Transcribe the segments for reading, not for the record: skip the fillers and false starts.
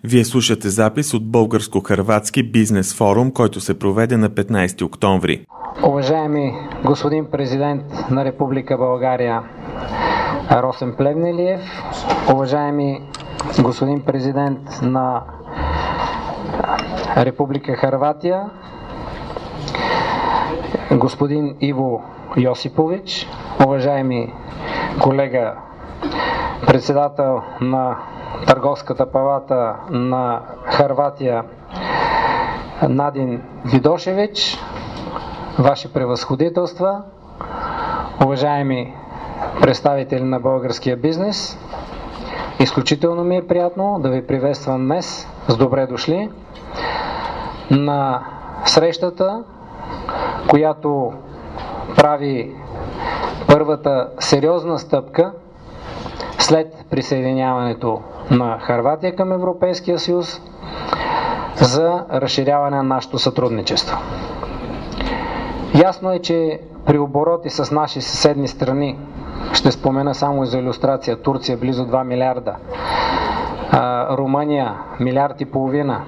Вие слушате запис от Българско-хърватски бизнес форум, който се проведе на 15 октомври. Уважаеми господин президент на Република България Росен Плевнелиев, уважаеми господин президент на Република Хърватия господин Иво Йосипович, уважаеми колега председател на Търговската палата на Хърватия Надин Видошевич, Ваши превъзходителства, уважаеми представители на българския бизнес, изключително ми е приятно да ви приветствам днес с добре дошли на срещата, която прави първата сериозна стъпка след присъединяването на Хърватия към Европейския съюз за разширяване на нашето сътрудничество. Ясно е, че при обороти с наши съседни страни, ще спомена само за илюстрация, Турция близо 2 милиарда, Румъния милиард и половина,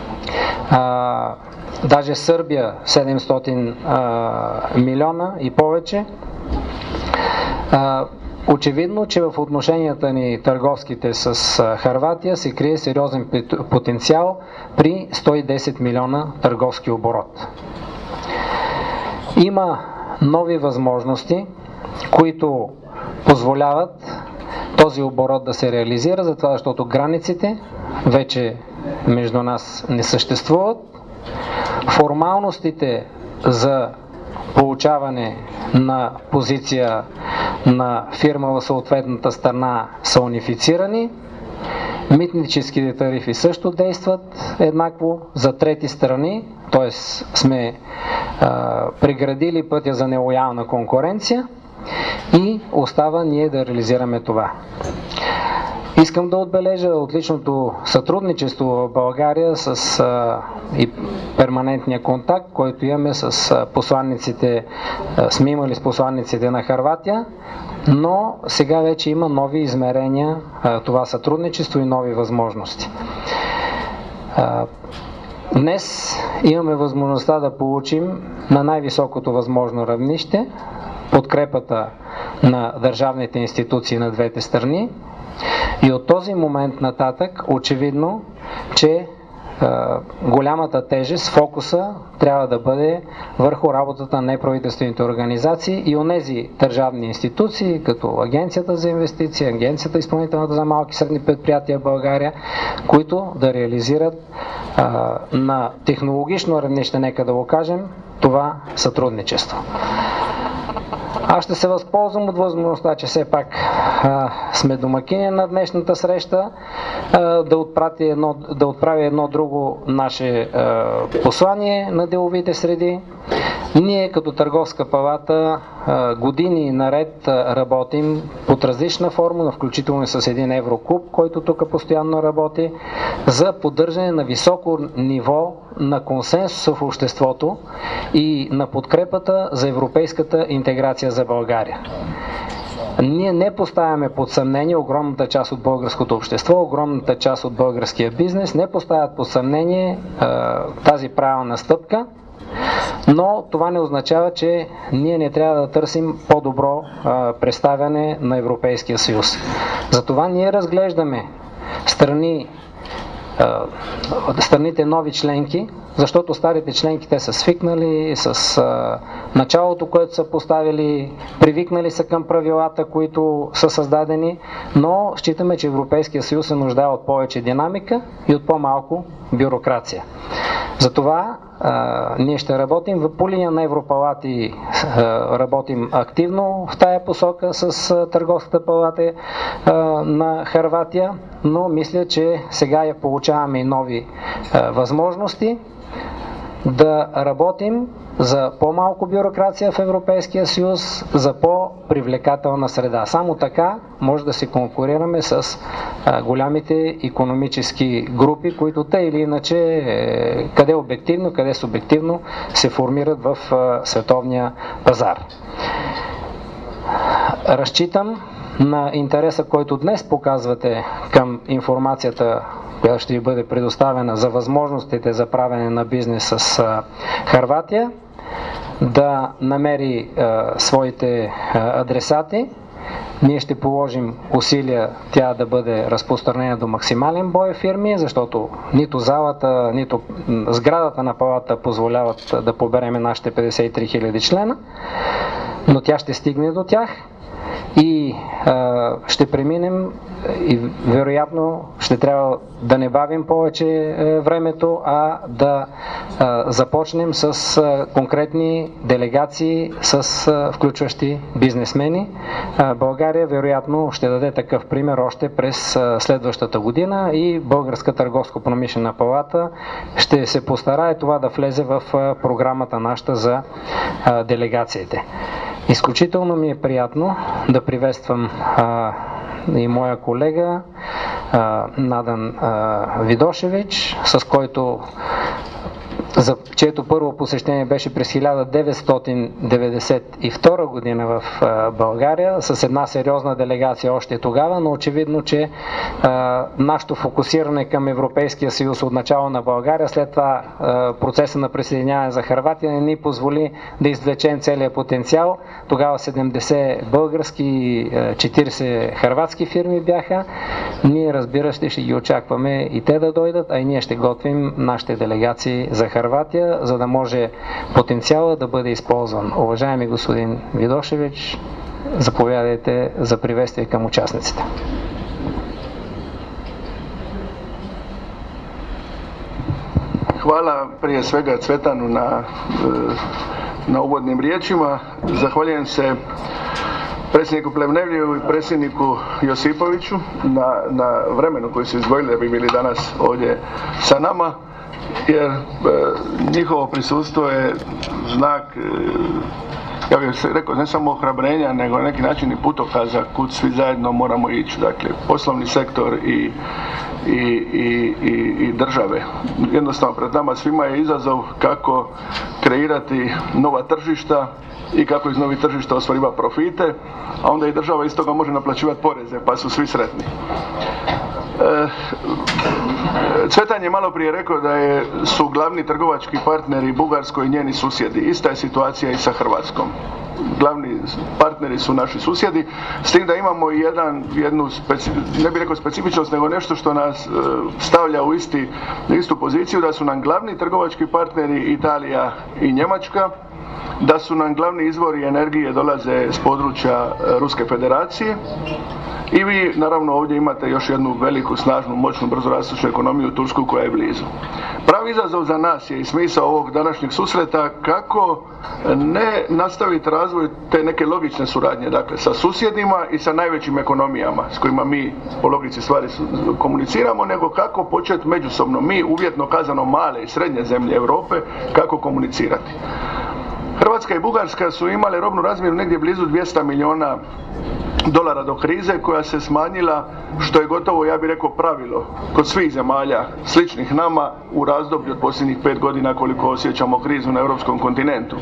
даже Сърбия 700 милиона и повече. Очевидно, че в отношенията ни търговските с Хърватия се крие сериозен потенциал при 110 милиона търговски оборот. Има нови възможности, които позволяват този оборот да се реализира, затова защото границите вече между нас не съществуват. Формалностите за получаване на позиция на фирма в съответната страна са унифицирани. Митническите тарифи също действат еднакво за трети страни, т.е. сме преградили пътя за нелоялна конкуренция и остава ние да реализираме това. Искам да отбележа отличното сътрудничество в България и перманентния контакт, който имаме с посланниците, сме имали с посланниците на Хърватия, но сега вече има нови измерения това сътрудничество и нови възможности. Днес имаме възможността да получим на най-високото възможно равнище подкрепата на държавните институции на двете страни. И от този момент нататък очевидно, че голямата тежест, фокуса трябва да бъде върху работата на неправителствените организации и онези държавни институции, като Агенцията за инвестиции, Агенцията изпълнителната за малки и средни предприятия в България, които да реализират на технологично равнище, нека да го кажем, това сътрудничество. Аз ще се възползвам от възможността, че все пак сме домакини на днешната среща, да отправя едно друго наше послание на деловите среди. Ние като Търговска палата години наред работим под различна формула, включително и с един Евроклуб, който тук постоянно работи, за поддържане на високо ниво на консенсуса в обществото и на подкрепата за европейската интеграция за България. Ние не поставяме под съмнение огромната част от българското общество, огромната част от българския бизнес, не поставят под съмнение тази правилна стъпка, но това не означава, че ние не трябва да търсим по-добро представяне на Европейския съюз. Затова ние разглеждаме страните нови членки, защото старите членки те са свикнали с началото, което са поставили, привикнали са към правилата, които са създадени, но считаме, че Европейския съюз се нуждае от повече динамика и от по-малко бюрокрация. Затова ние ще работим по линия на Европалати, работим активно в тая посока с Търговската палата на Хърватия, но мисля, че сега я получаваме и нови възможности да работим за по-малко бюрокрация в Европейския съюз, за по-привлекателна среда. Само така може да се конкурираме с голямите икономически групи, които тъй или иначе, къде обективно, къде субективно се формират в световния пазар. Разчитам на интереса, който днес показвате към информацията, която ще ви бъде предоставена за възможностите за правене на бизнес с Хърватия, да намери своите адресати. Ние ще положим усилия тя да бъде разпространена до максимален брой фирми, защото нито залата, нито сградата на палата позволяват да побереме нашите 53 000 члена, но тя ще стигне до тях и ще преминем и вероятно ще трябва да не бавим повече времето, а да започнем с конкретни делегации, включващи бизнесмени. България вероятно ще даде такъв пример още през следващата година и Българска търговско-промишлена палата ще се постарае това да влезе в програмата нашата за делегациите. Изключително ми е приятно да приветствам и моя колега Надан Видошевич, с който за чието първо посещение беше през 1992 година в България, с една сериозна делегация още тогава, но очевидно, че нашето фокусиране към Европейския съюз от начало на България, след това процеса на присъединяване за Хърватия не ни позволи да извлечем целия потенциал. Тогава 70 български и 40 хърватски фирми бяха. Ние, разбира се, ще ги очакваме и те да дойдат, а и ние ще готвим нашите делегации за Хърватия, за да може потенциала да бъде използван. Уважаеми господин Видошевич, заповядайте за приветствие към участниците. Hvala prije svega Cvetanu na uvodnim riječima. Zahvaljujem se predsjedniku Plevnevljevu i predsjedniku Josipoviću na vremenu koji su izdvojili da bi bili danas ovdje sa nama, jer njihovo prisustvo je znak, ja bih rekao, ne samo ohrabrenja, nego na neki način i putokaza kud svi zajedno moramo ići. Dakle, poslovni sektor i države. Jednostavno, pred nama svima je izazov kako kreirati nova tržišta i kako iz novih tržišta ostvariva profite, a onda i država iz toga može naplaćivati poreze, pa su svi sretni. Cvetan je malo prije rekao da su glavni trgovački partneri Bugarskoj i njeni susjedi. Ista je situacija i sa Hrvatskom. Glavni partneri su naši susjedi, s tim da imamo jednu ne bih rekao specifičnost, nego nešto što nas stavlja u istu poziciju, da su nam glavni trgovački partneri Italija i Njemačka, da su nam glavni izvori energije dolaze s područja Ruske federacije i vi naravno ovdje imate još jednu veliku, snažnu, moćnu, brzo rastuću ekonomiju, Tursku, koja je blizu. Pravi izazov za nas je i smisao ovog današnjeg susreta kako ne nastaviti razvoj te neke logične suradnje, dakle sa susjedima i sa najvećim ekonomijama s kojima mi po logici stvari komuniciramo, nego kako početi međusobno mi, uvjetno kazano male i srednje zemlje Europe, kako komunicirati. Hrvatska i Bugarska su imale robnu razmjenu negdje blizu $200 milijuna do krize, koja se smanjila, što je gotovo, ja bih rekao, pravilo kod svih zemalja sličnih nama u razdoblju od posljednjih 5 godina koliko osjećamo krizu na europskom kontinentu.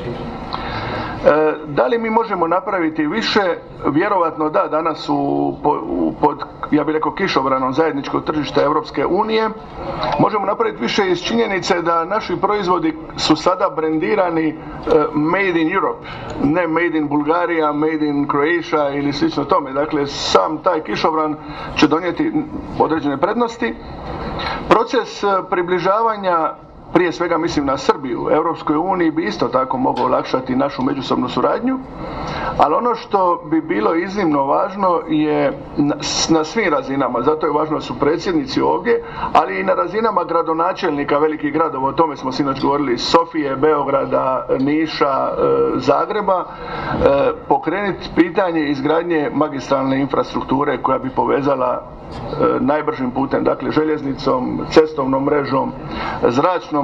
Da li mi možemo napraviti više? Vjerovatno da, danas pod, ja bih rekao, kišobranom zajedničkog tržišta Europske unije možemo napraviti više iz činjenice da naši proizvodi su sada brendirani made in Europe, ne made in Bulgarija, made in Croatia ili slično tome. Dakle, sam taj kišobran će donijeti određene prednosti. Proces približavanja, prije svega mislim na Srbiju, Europskoj uniji, bi isto tako mogao olakšati našu međusobnu suradnju, ali ono što bi bilo iznimno važno je na svim razinama, zato je važno da su predsjednici ovdje, ali i na razinama gradonačelnika velikih gradova, o tome smo sinoć govorili, Sofije, Beograda, Niša, Zagreba, pokrenuti pitanje izgradnje magistralne infrastrukture koja bi povezala najbržim putem, dakle željeznicom, cestovnom mrežom,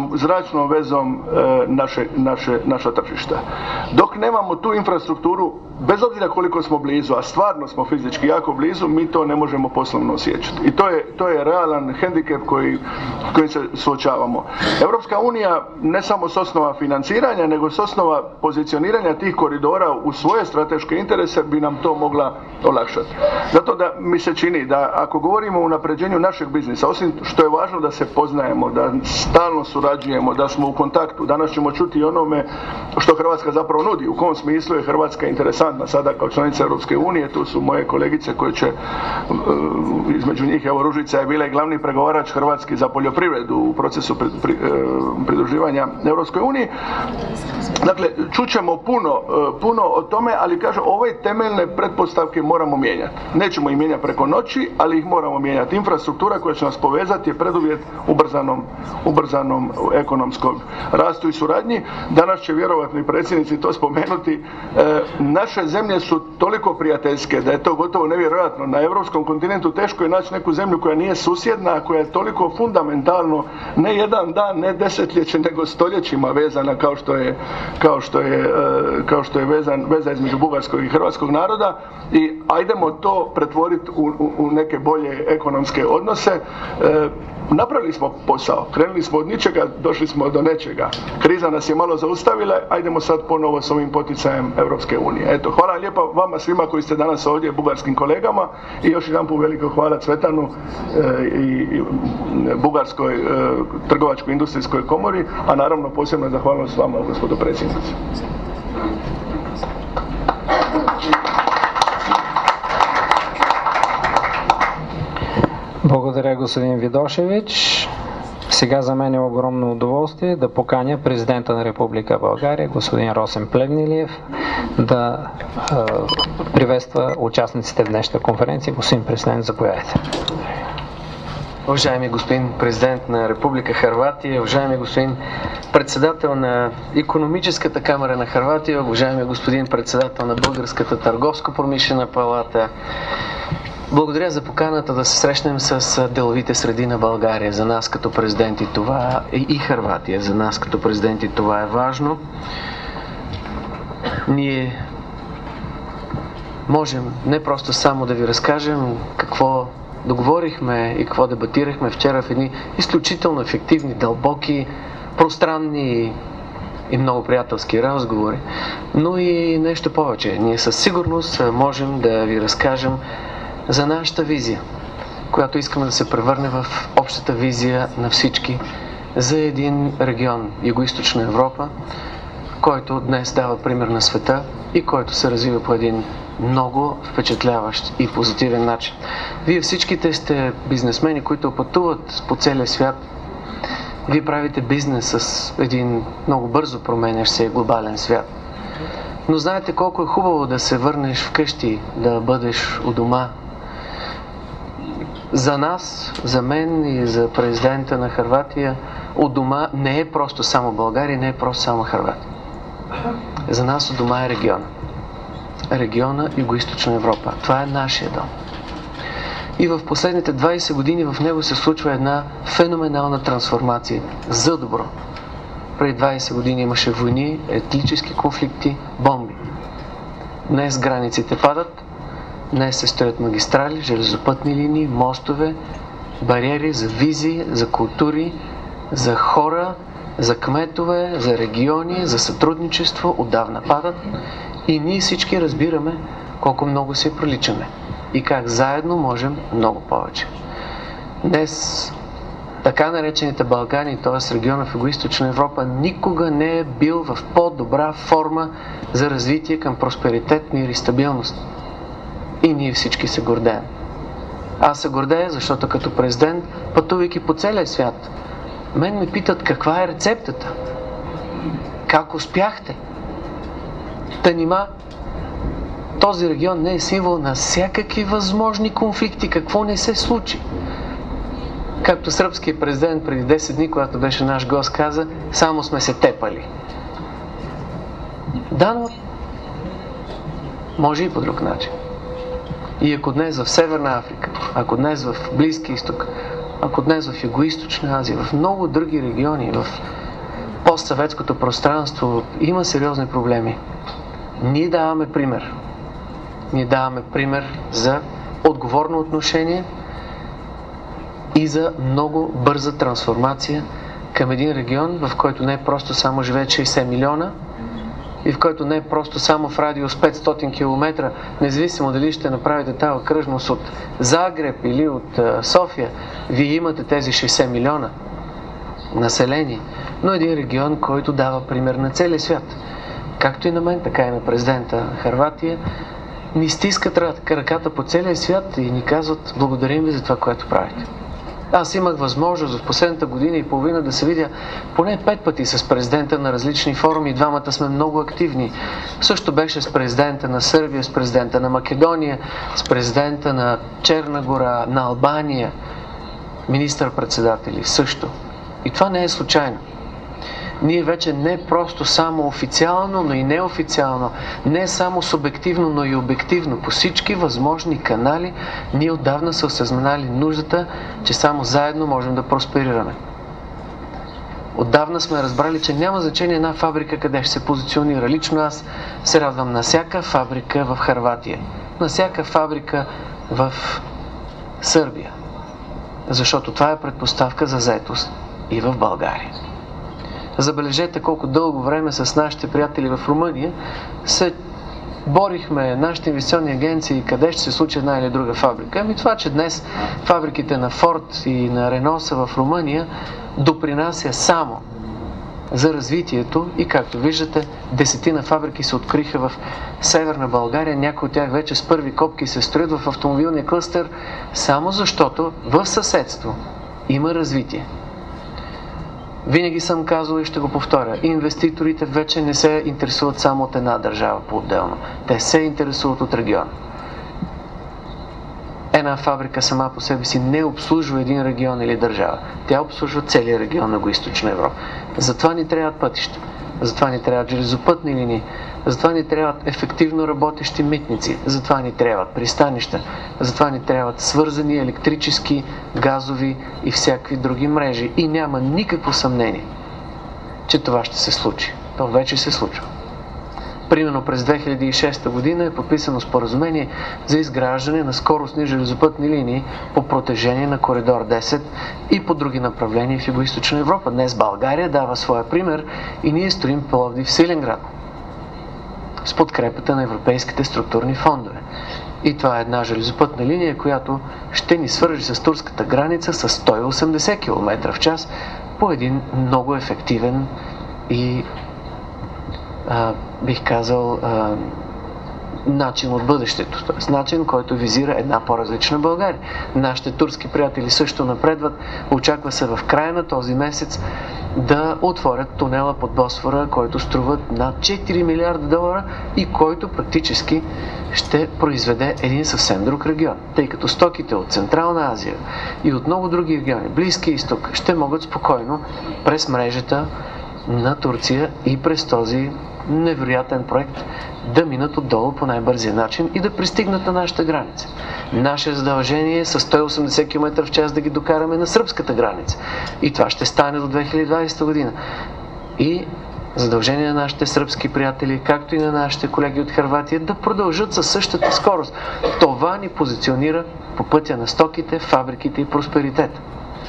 zračnom vezom naša tržišta. Dok nemamo tu infrastrukturu bez obzira koliko smo blizu, a stvarno smo fizički jako blizu, mi to ne možemo poslovno osjećati. I to je realan hendikep kojim se suočavamo. Europska unija ne samo s osnova financiranja, nego s osnova pozicioniranja tih koridora u svoje strateške interese bi nam to mogla olakšati. Zato da mi se čini da ako govorimo o unapređenju našeg biznisa, osim što je važno da se poznajemo, da stalno surađujemo, da smo u kontaktu, danas ćemo čuti i onome što Hrvatska zapravo nudi, u kom smislu je Hrvatska interesantna sada kao članica Europske unije. Tu su moje kolegice koje će, između njih evo Ružica je bila i glavni pregovarač Hrvatski za poljoprivredu u procesu pridruživanja Europskoj uniji. Dakle, čućemo puno o tome, ali kažem, ove temeljne pretpostavke moramo mijenjati. Nećemo ih mijenjati preko noći, ali ih moramo mijenjati. Infrastruktura koja će nas povezati je preduvjet ubrzanom ekonomskog rastu i suradnji. Danas će vjerovatno i predsjednici to spomenuti. Naše zemlje su toliko prijateljske da je to gotovo nevjerojatno. Na europskom kontinentu teško je naći neku zemlju koja nije susjedna, koja je toliko fundamentalno, ne jedan dan, ne desetljeće, nego stoljećima vezana kao što je veza između bugarskog i hrvatskog naroda, i ajdemo to pretvoriti u neke bolje ekonomske odnose. Napravili smo posao, krenuli smo od ničega, došli smo do nečega. Kriza nas je malo zaustavila, ajdemo sad ponovo s ovim poticajem Europske unije. Eto, hvala lijepa vama svima koji ste danas ovdje, bugarskim kolegama, i još jedanput veliko hvala Cvetanu i Bugarskoj trgovačkoj industrijskoj komori, a naravno posebno zahvalnost vama, gospodo predsjednici. Благодаря, господин Видошевич. Сега за мен е огромно удоволствие да поканя президента на Република България, господин Росен Плевнелиев, да приветства участниците в днешната конференция. Господин президент, заповядайте. Уважаеми господин президент на Република Хърватия, уважаеми господин председател на Икономическата камара на Хърватия, уважаеми господин председател на Българската търговско-промишлена палата, благодаря за поканата да се срещнем с деловите среди на България. За нас като президенти това и Хърватия, за нас като президенти това е важно. Ние можем не просто само да ви разкажем какво договорихме и какво дебатирахме вчера в едни изключително ефективни, дълбоки, пространни и много приятелски разговори, но и нещо повече. Ние със сигурност можем да ви разкажем за нашата визия, която искаме да се превърне в общата визия на всички за един регион, Югоизточна Европа, който днес дава пример на света и който се развива по един много впечатляващ и позитивен начин. Вие всичките сте бизнесмени, които пътуват по целия свят. Вие правите бизнес с един много бързо променящ се глобален свят. Но знаете колко е хубаво да се върнеш вкъщи, да бъдеш у дома. За нас, за мен и за президента на Хърватия, у дома не е просто само България, не е просто само Хърватия. За нас у дома е региона. Региона Югоизточна Европа. Това е нашия дом. И в последните 20 години в него се случва една феноменална трансформация. За добро. Преди 20 години имаше войни, етнически конфликти, бомби. Днес границите падат, днес се строят магистрали, железопътни линии, мостове, бариери за визи, за култури, за хора, за кметове, за региони, за сътрудничество отдавна падат. И ние всички разбираме колко много се приличаме и как заедно можем много повече. Днес така наречените Балкани, т.е. региона в Югоизточна Европа, никога не е бил в по-добра форма за развитие към просперитет, мир и стабилност. И ние всички се гордеем. Аз се гордея, защото като президент, пътувайки по целия свят, мен ме питат каква е рецептата, как успяхте. Та нима този регион не е символ на всякакви възможни конфликти, какво не се случи. Както сръбският президент преди 10 дни, когато беше наш гост, каза, само сме се тепали. Да, но може и по друг начин. И ако днес в Северна Африка, ако днес в Близки изток, ако днес в Югоизточна Азия, в много други региони, в постсъветското пространство има сериозни проблеми, ние даваме пример. Ние даваме пример за отговорно отношение и за много бърза трансформация към един регион, в който не е просто само живеят 60 милиона и в който не е просто само в радиус 500 км, независимо дали ще направите тази окръжност от Загреб или от София, вие имате тези 60 милиона население, но един регион, който дава пример на целия свят. Както и на мен, така и на президента на Хърватия, ни стискат ръката по целия свят и ни казват: благодарим ви за това, което правите. Аз имах възможност в последната година и половина да се видя поне 5 пъти с президента на различни форуми. Двамата сме много активни. Също беше с президента на Сърбия, с президента на Македония, с президента на Черна гора, на Албания, министър-председатели също. И това не е случайно. Ние вече не просто само официално, но и неофициално, не само субективно, но и обективно, по всички възможни канали, ние отдавна са осъзнали нуждата, че само заедно можем да просперираме. Отдавна сме разбрали, че няма значение една фабрика къде ще се позиционира. Лично аз се радвам на всяка фабрика в Хърватия, на всяка фабрика в Сърбия, защото това е предпоставка за заетост и в България. Забележете колко дълго време с нашите приятели в Румъния се борихме, нашите инвестиционни агенции, къде ще се случи една или друга фабрика. Ами това, че днес фабриките на Форд и на Рено са в Румъния, допринася само за развитието и, както виждате, 10 фабрики се откриха в Северна България. Някои от тях вече с първи копки се строят в автомобилния клъстер, само защото в съседство има развитие. Винаги съм казал и ще го повторя: инвеститорите вече не се интересуват само от една държава по-отделно. Те се интересуват от региона. Една фабрика сама по себе си не обслужва един регион или държава. Тя обслужва целия регион на Югоизточна Европа. Затова ни трябват пътища, затова ни трябват железопътни линии, затова ни трябват ефективно работещи митници, затова ни трябват пристанища, затова ни трябват свързани електрически, газови и всякакви други мрежи. И няма никакво съмнение, че това ще се случи. То вече се случва. Примерно през 2006 година е подписано споразумение за изграждане на скоростни железопътни линии по протежение на коридор 10 и по други направления в Югоизточна Европа. Днес България дава своя пример и ние строим Пловдив – Свиленград с подкрепата на европейските структурни фондове. И това е една железопътна линия, която ще ни свържи с турската граница с 180 км в час по един много ефективен и бих казал начин от бъдещето. Т.е. начин, който визира една по-различна България. Нашите турски приятели също напредват. Очаква се в края на този месец да отворят тунела под Босфора, който струва над 4 милиарда долара и който практически ще произведе един съвсем друг регион. Тъй като стоките от Централна Азия и от много други региони, Близкия изток, ще могат спокойно през мрежата на Турция и през този невероятен проект да минат отдолу по най-бързия начин и да пристигнат на нашата граница. Наше задължение е с 180 км в час да ги докараме на сръбската граница. И това ще стане до 2020 година. И задължение на нашите сръбски приятели, както и на нашите колеги от Хърватия, да продължат със същата скорост. Това ни позиционира по пътя на стоките, фабриките и просперитет.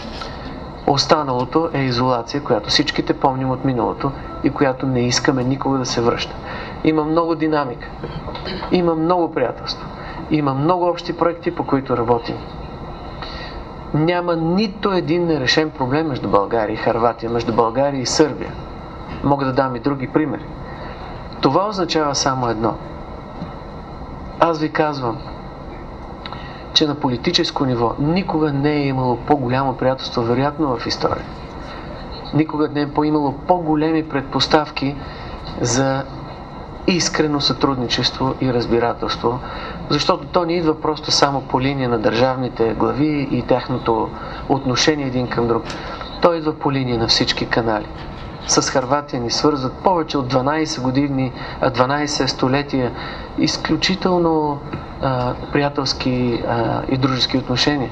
Останалото е изолация, която всичките помним от миналото и която не искаме никога да се връща. Има много динамика, има много приятелство, има много общи проекти, по които работим. Няма нито един нерешен проблем между България и Хърватия, между България и Сърбия. Мога да дам и други примери. Това означава само едно. Аз ви казвам, че на политическо ниво никога не е имало по-голямо приятелство, вероятно в история. Никога не е имало по-големи предпоставки за искрено сътрудничество и разбирателство, защото то не идва просто само по линия на държавните глави и тяхното отношение един към друг. То идва по линия на всички канали. С Хърватия ни свързват повече от 12 столетия изключително приятелски и дружески отношения.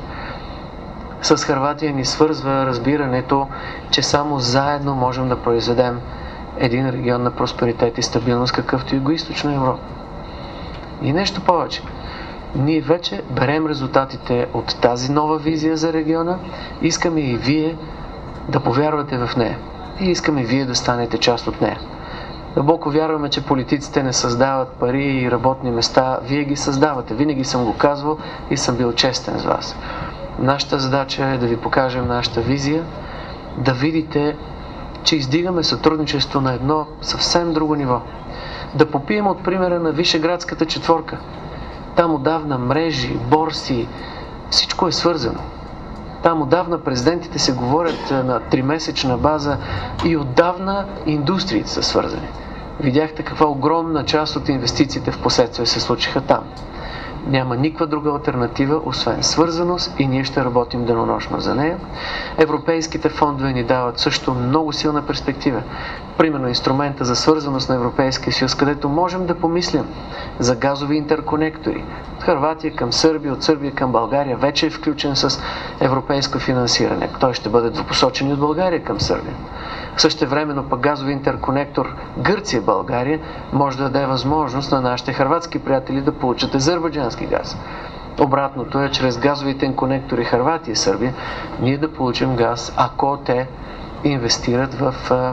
С Хърватия ни свързва разбирането, че само заедно можем да произведем един регион на просперитет и стабилност, какъвто и Югоизточна Европа. И нещо повече. Ние вече берем резултатите от тази нова визия за региона. Искаме и вие да повярвате в нея. И искаме вие да станете част от нея. Дълбоко вярваме, че политиците не създават пари и работни места. Вие ги създавате. Винаги съм го казвал и съм бил честен с вас. Нашата задача е да ви покажем нашата визия, да видите, че издигаме сътрудничество на едно съвсем друго ниво. Да попием от примера на Вишеградската четворка. Там отдавна мрежи, борси, всичко е свързано. Там отдавна президентите се говорят на 3-месечна база и отдавна индустриите са свързани. Видяхте каква огромна част от инвестициите в последствие се случиха там. Няма никаква друга алтернатива, освен свързаност и ние ще работим денонощно за нея. Европейските фондове ни дават също много силна перспектива. Примерно инструмента за свързаност на Европейския съюз, където можем да помислим за газови интерконектори. От Хърватия към Сърбия, от Сърбия към България вече е включен с европейско финансиране. Той ще бъде двупосочен от България към Сърбия. Същевременно пък газови интерконектор Гърция-България може да даде възможност на нашите хърватски приятели да получат азербайджански газ. Обратното е, чрез газовите интерконектори Хърватия и Сърбия, ние да получим газ, ако те инвестират в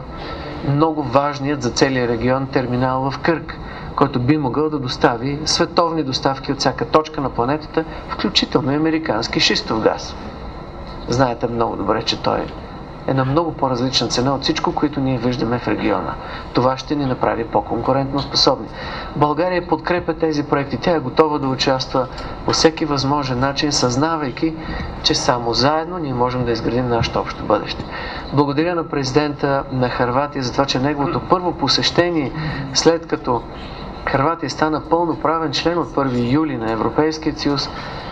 много важният за целия регион терминал в Кърк, който би могъл да достави световни доставки от всяка точка на планетата, включително и американски шистов газ. Знаете много добре, че той е на много по-различна цена от всичко, което ние виждаме в региона. Това ще ни направи по-конкурентно способни. България подкрепя тези проекти. Тя е готова да участва по всеки възможен начин, съзнавайки, че само заедно ние можем да изградим нашето общо бъдеще. Благодаря на президента на Хърватия за това, че неговото първо посещение, след като Хърватия стана пълноправен член от 1 юли на Европейския съюз,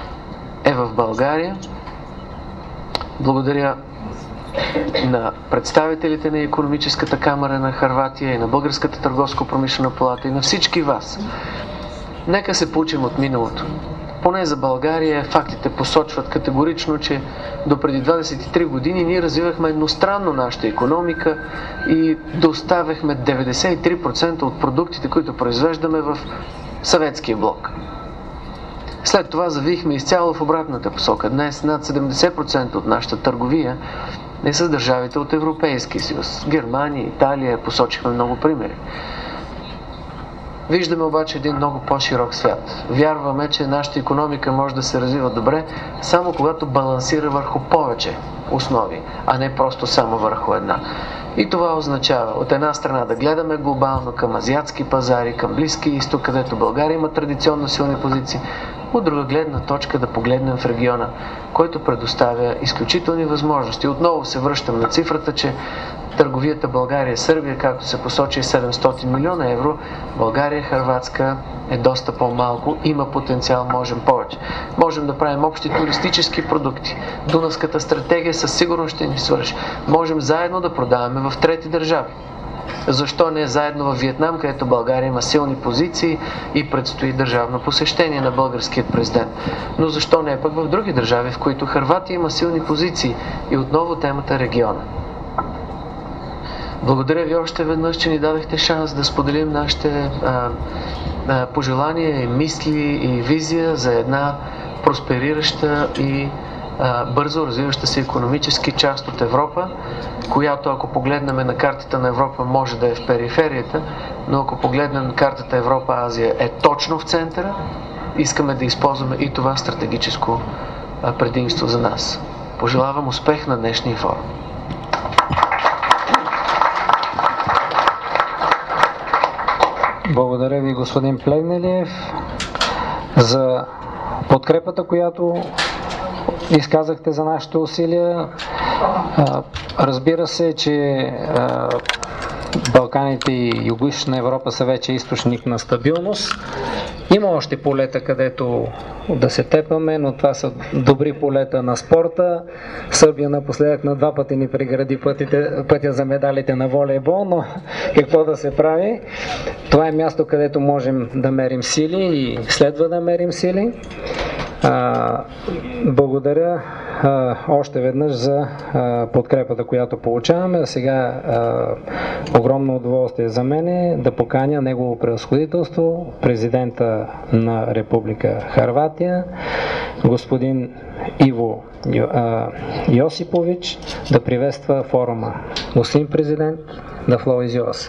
е в България. Благодаря на представителите на Икономическата камара на Хърватия и на Българската търговско-промишлена палата и на всички вас. Нека се поучим от миналото. Поне за България фактите посочват категорично, че до преди 23 години ние развивахме едностранно нашата икономика и доставяхме 93% от продуктите, които произвеждаме в съветския блок. След това завихме изцяло в обратната посока. Днес над 70% от нашата търговия е с държавите от Европейския съюз. Германия, Италия, посочихме много примери. Виждаме обаче един много по-широк свят. Вярваме, че нашата икономика може да се развива добре, само когато балансира върху повече основи, а не просто само върху една. И това означава от една страна да гледаме глобално към азиатски пазари, към Близкия изток, където България има традиционно силни позиции, от друга гледна точка да погледнем в региона, който предоставя изключителни възможности. Отново се връщам на цифрата, че търговията България-Сърбия, както се посочи, 700 милиона евро, България-Хърватска е доста по-малко, има потенциал, можем повече. Можем да правим общи туристически продукти. Дунавската стратегия със сигурност ще ни свърши. Можем заедно да продаваме в трети държави. Защо не заедно в Виетнам, където България има силни позиции и предстои държавно посещение на българският президент. Но защо не пък в други държави, в които Хърватия има силни позиции и отново темата региона. Благодаря ви още веднъж, че ни дадахте шанс да споделим нашите пожелания, мисли и визия за една просперираща и бързо развиваща се икономически част от Европа, която ако погледнем на картата на Европа може да е в периферията, но ако погледнем картата Европа-Азия е точно в центъра, искаме да използваме и това стратегическо предимство за нас. Пожелавам успех на днешния форум. Благодаря ви, господин Плевнелиев, за подкрепата, която изказахте за нашите усилия. Разбира се, че Балканите и Югоизточна Европа са вече източник на стабилност. Има още полета, където да се тепаме, но това са добри полета на спорта. Сърбия напоследък на 2 пъти ни прегради пътя за медалите на волейбол, но какво да се прави? Това е място, където можем да мерим сили и следва да мерим сили. Благодаря още веднъж за подкрепата, която получаваме. Сега огромно удоволствие за мен да поканя Негово превъзходителство, президента на Република Хърватия, господин Иво Йосипович, да приветства форума. Господин президент, the floor is yours.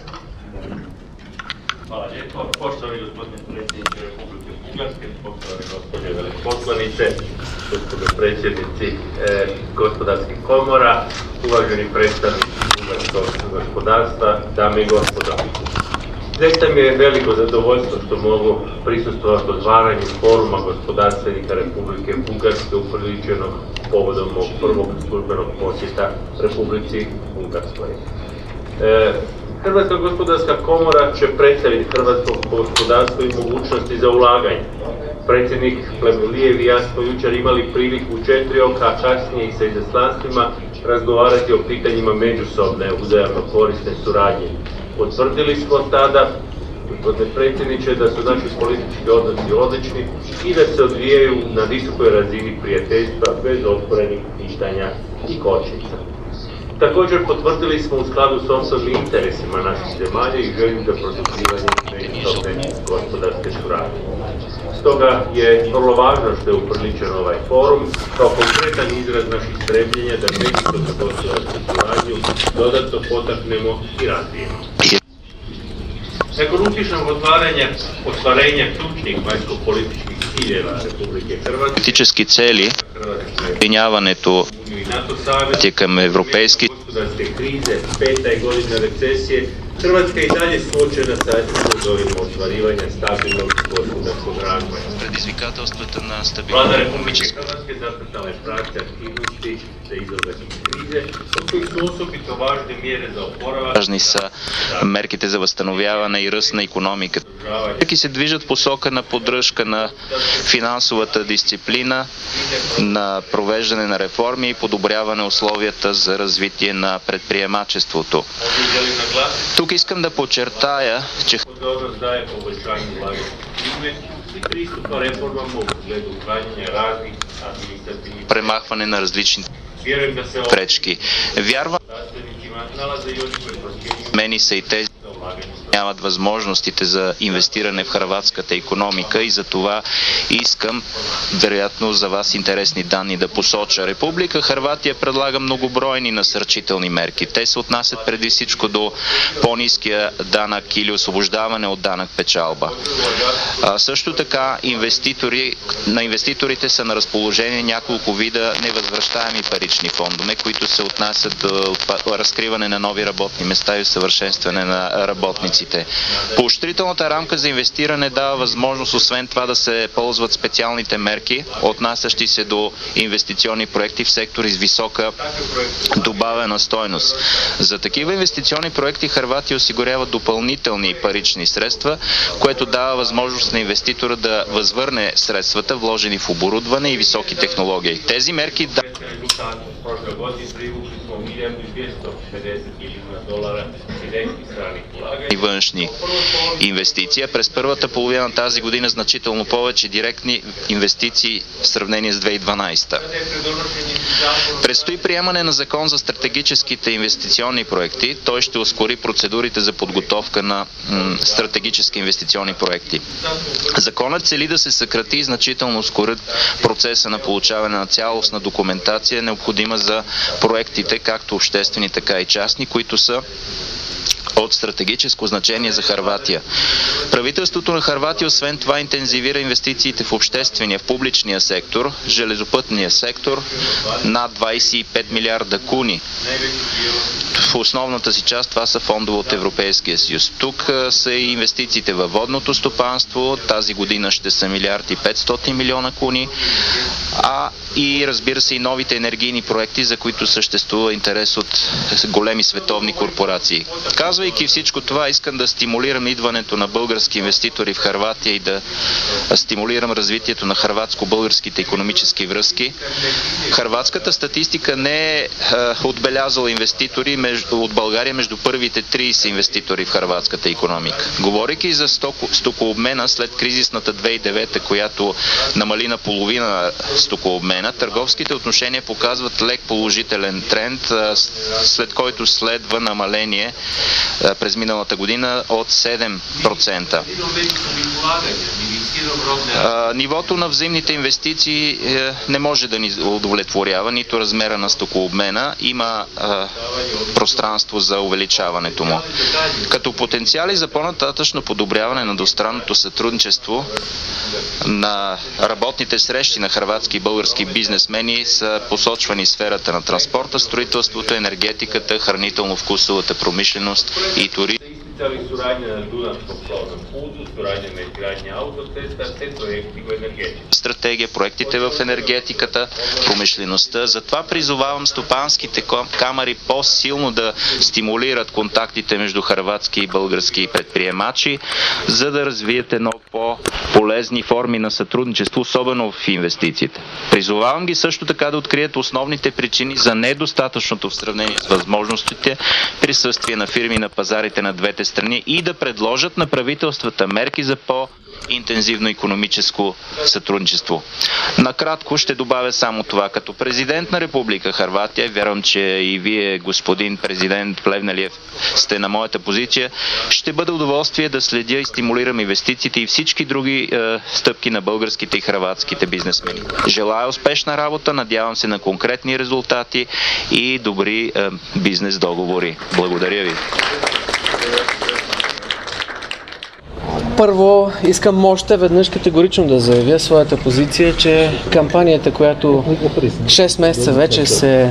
Hvala lijepo. Poštovani gospodine predsjedniče Republike Bugarske, poštovane gospođe veleposlanice, gospodine predsjednici gospodarskih komora, uvaženi predstavnici bugarskog gospodarstva, dame i gospodo. Zaista mi je veliko zadovoljstvo što mogu prisustvovati otvaranju foruma gospodarstvenika Republike Bugarske upriličenog povodom mog prvog službenog posjeta Republici Bugarskoj. Hrvatska gospodarska komora će predstaviti hrvatsko gospodarstvo i mogućnosti za ulaganje. Predsjednik Plevnelijev i ja smo jučer imali priliku u 4 oka, kasnije i sa izaslanstvima razgovarati o pitanjima međusobne uzajamno korisne suradnje. Potvrdili smo tada, gospodine predsjedniče, da su naši politički odnosi odlični i da se odvijaju na visokoj razini prijateljstva bez otvorenih pitanja i kočnica. Također potvrdili smo u skladu s osobnim interesima naših zemalja i želju za produbljivanje međusobne gospodarske suradnje. Stoga je vrlo važno što je upriličen ovaj forum kao konkretan izraz naših stremljenja da međusobnu gospodarsku suradnju dodatno potaknemo i razvijemo. Nakon uspješnog ostvarenja ključnih vanjsko-političkih ciljeva Republike Hrvatske, политически цели, присъединяването към европейски gospodarske krize, 5. godina recesije, Hrvatska je i dalje suočena sa izazovima ostvarivanja stabilnog gospodarskog razvoja. предизвикателствата на Vlada стабилна Republike Hrvatske zacrtala je pravce aktivnosti za izlazak iz krize, od kojih su osobito važne mjere za oporavak, важни са мерките за възстановяване и ръст на икономиката. Мерки се движат в посока на поддръжка на финансовата дисциплина, на провеждане на реформи и подобряване условията за развитие на предприемачеството. Тук искам да подчертая, че pozornost daje poboljšanju ulaganja klime i pristupa reformama u pogledu uklanjanja raznih administrativnih премахване на различни Vjerujem da se ovim пречки. Вярвам, gospodarstvenicima nalaze još pretpostavljeni мени са и тези, za ulaganje. нямат възможностите за инвестиране в хърватската икономика и за това искам, вероятно за вас интересни данни да посоча. Република Хърватия предлага многобройни насърчителни мерки. Те се отнасят преди всичко до по-ниския данък или освобождаване от данък печалба. Също така на инвеститорите са на разположение няколко вида невъзвръщаеми парични фондове, които се отнасят до разкриване на нови работни места и усъвършенстване на работниците. Поощрителната рамка за инвестиране дава възможност освен това да се ползват специалните мерки, отнасящи се до инвестиционни проекти в сектори с висока добавена стойност. За такива инвестиционни проекти Хърватия осигурява допълнителни парични средства, което дава възможност на инвеститора да възвърне средствата, вложени в оборудване и високи технологии. Тези мерки Rezultat prošle godine privukli smo $1.250 milijuna direktnih stranih ulaganja. и външни инвестиции. През първата половина на тази година значително повече директни инвестиции в сравнение с 2012. Предстои приемане на закон за стратегическите инвестиционни проекти. Той ще ускори процедурите за подготовка на стратегически инвестиционни проекти. Законът цели да се съкрати и значително ускори процеса на получаване на цялостна документация, необходима за проектите, както обществени, така и частни, които са от стратегическо значение за Хърватия. Правителството на Хърватия освен това интензивира инвестициите в обществения, в публичния сектор, железопътния сектор над 25 милиарда куни. В основната си част това са фондове от Европейския съюз. Тук са и инвестициите във водното стопанство. Тази година ще са 1 милиард и 500 милиона куни, а и разбира се и новите енергийни проекти, за които съществува интерес от големи световни корпорации. Казвайки всичко това, искам да стимулирам идването на български инвеститори в Хърватия и да стимулирам развитието на хърватско-българските икономически връзки. Хърватската статистика не е отбелязала инвеститори от България между първите 30 инвеститори в хърватската икономика. Говорейки за стокообмена след кризисната 2009, която намали на половина стокообмена, търговските отношения показват лек положителен тренд, след който следва намаление през миналата година от 7%. Нивото на взаимните инвестиции не може да ни удовлетворява, нито размера на стокообмена. Има пространство за увеличаването му. Като потенциали за по-нататъчно подобряване на двустранното сътрудничество на работните срещи на хърватски и български бизнесмени са посочвани сферата на транспорта, строителството, енергетиката, хранително-вкусовата промишленост и туризъм. Suradnja na Dunavskom plovnom putu, suradnja na izgradnji autocesta, te projekti u energetici. Стратегия, проектите в енергетиката, промишлеността. Затова призовавам стопанските камари по-силно да стимулират контактите между хърватски и български предприемачи, за да развият едно по-полезни форми на сътрудничество, особено в инвестициите. Призовавам ги също така да открият основните причини за недостатъчното в сравнение с възможностите присъствие на фирми на пазарите на двете страни и да предложат на правителствата мерки за по-интензивно икономическо сътрудничество. Накратко ще добавя само това. Като президент на Република Хърватия, вярвам, че и вие, господин президент Плевнелиев, сте на моята позиция, ще бъде удоволствие да следя и стимулирам инвестициите и всички други стъпки на българските и хърватските бизнесмени. Желая успешна работа, надявам се на конкретни резултати и добри бизнес договори. Благодаря ви. Първо, искам още веднъж категорично да заявя своята позиция, че кампанията, която 6 месеца вече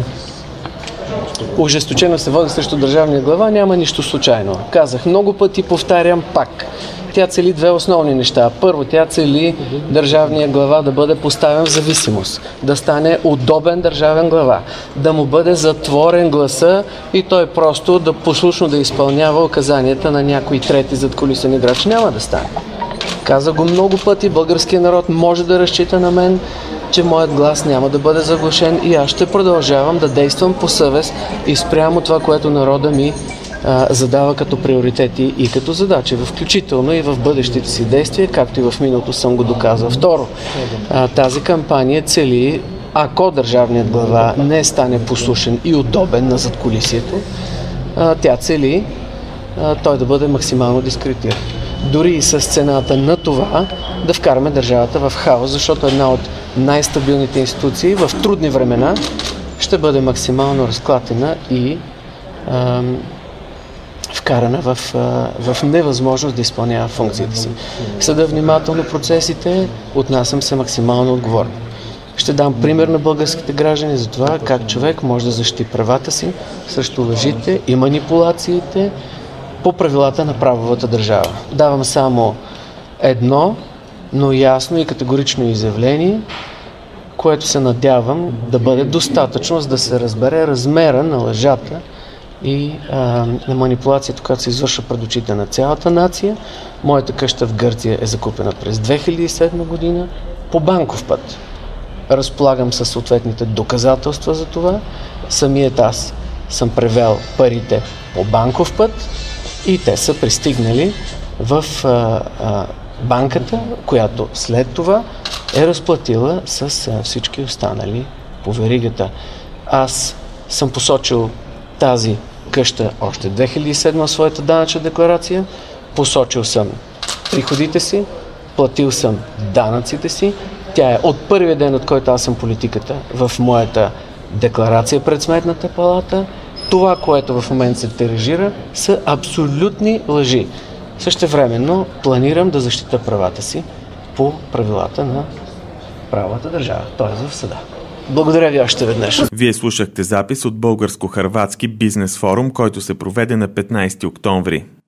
ожесточено се води срещу държавния глава, няма нищо случайно. Казах много пъти, повтарям пак. Тя цели две основни неща. Първо, тя цели държавния глава да бъде поставен в зависимост, да стане удобен държавен глава, да му бъде затворен гласа и той просто да послушно да изпълнява указанията на някой трети задкулисен играч. Няма да стане. Каза го много пъти, българският народ може да разчита на мен, че моят глас няма да бъде заглушен и аз ще продължавам да действам по съвест и спрямо това, което народа ми задава като приоритети и като задачи, включително и в бъдещите си действия, както и в миналото съм го доказал. Второ, тази кампания цели, ако държавният глава не стане послушен и удобен на задкулисието, тя цели той да бъде максимално дискредитиран. Дори и с цената на това да вкараме държавата в хаос, защото една от най-стабилните институции в трудни времена ще бъде максимално разклатена и вкарана в невъзможност да изпълнява функциите си. Съда внимателно процесите, отнасям се максимално отговорно. Ще дам пример на българските граждани за това как човек може да защити правата си срещу лъжите и манипулациите по правилата на правовата държава. Давам само едно, но ясно и категорично изявление, което се надявам да бъде достатъчно, за да се разбере размера на лъжата и на манипулацията, която се извършва пред очите на цялата нация. Моята къща в Гърция е закупена през 2007 година по банков път. Разполагам със съответните доказателства за това. Самият аз съм превел парите по банков път и те са пристигнали в банката, която след това е разплатила с всички останали по веригата. Аз съм посочил тази къща още 2007 в своята данъчна декларация, посочил съм приходите си, платил съм данъците си. Тя е от първия ден, от който аз съм политиката, в моята декларация пред Сметната палата. Това, което в момента се тиражира, са абсолютни лъжи. Същевременно планирам да защита правата си по правилата на правовата държава, т.е. в съда. Благодаря ви още веднъж. Вие слушахте запис от Българско-хърватски бизнес форум, който се проведе на 15 октомври.